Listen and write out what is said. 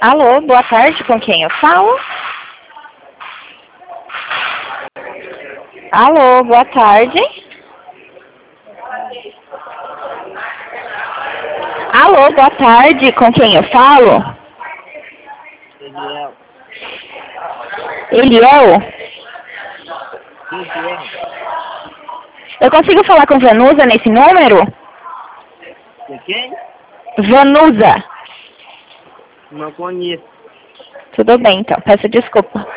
Alô, boa tarde, com quem eu falo? Alô, boa tarde. Alô, boa tarde, com quem eu falo? Eliel. Eliel? Eliel. Eu consigo falar com Vanusa nesse número? De quem? Vanusa. Não conheço. Tudo bem, então. Peço desculpa.